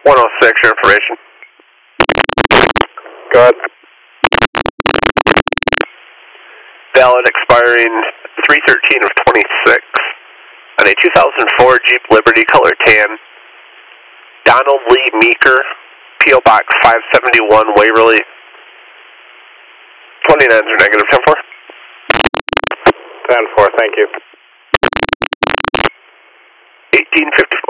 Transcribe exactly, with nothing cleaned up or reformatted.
one oh six, your information. Go ahead. Valid expiring three thirteen of twenty-six on a two thousand four Jeep Liberty color tan. Donald Lee Meeker, P O Box five seventy-one, Waverly. twenty-nines are negative, ten four. ten four, thank you. eighteen fifty-five.